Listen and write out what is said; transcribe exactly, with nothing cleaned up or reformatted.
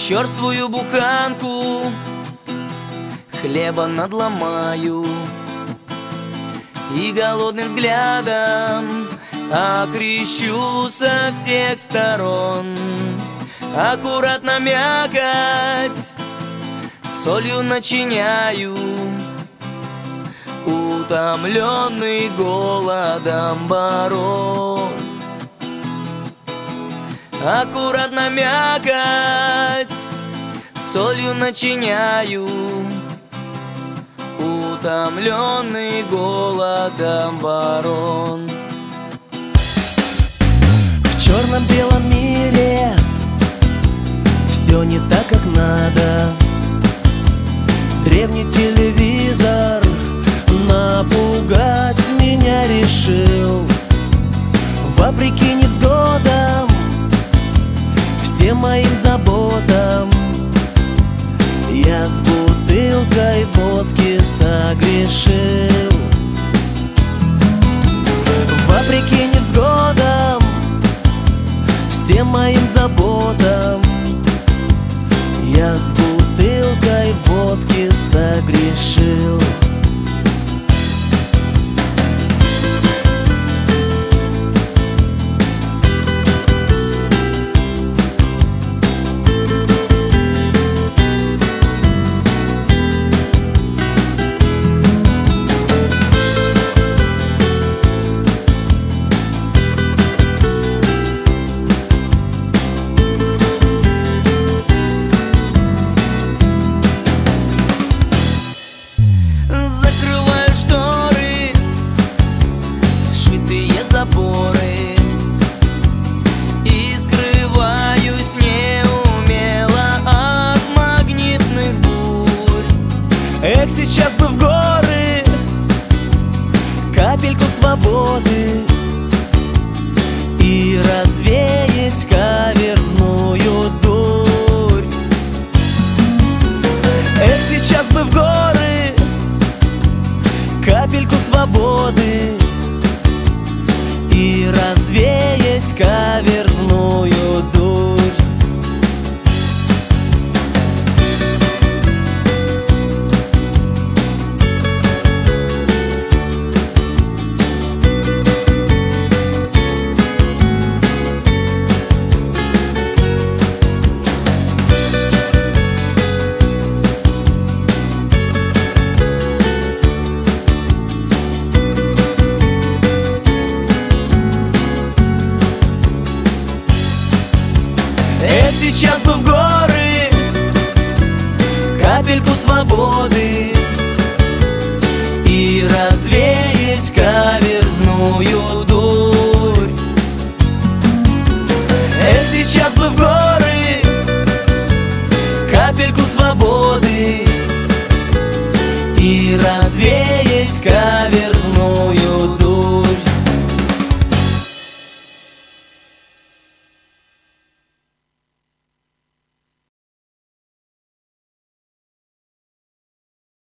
черствую буханку хлеба надломаю и голодным взглядом окрещу со всех сторон. Аккуратно мякоть солью начиняю, утомленный голодом барон. Аккуратно мякоть солью начиняю, утомленный голодом барон. В черно-белом мире все не так, как надо. Древний телевизор напугать меня решил. Вопреки невзгодам, всем моим заботам, я с бутылкой водки согрешил. Вопреки невзгодам, всем моим заботам, я с бутылкой водки согрешил. И скрываюсь неумело от магнитных бурь. Эх, сейчас бы в горы капельку свободы и развеять каверзную дурь. Эх, сейчас бы в горы капельку свободы и развеять каверзную дурь. Эх, сейчас бы в горы капельку свободы и развеять каверзную дурь. Эх, сейчас бы в горы капельку свободы и развеять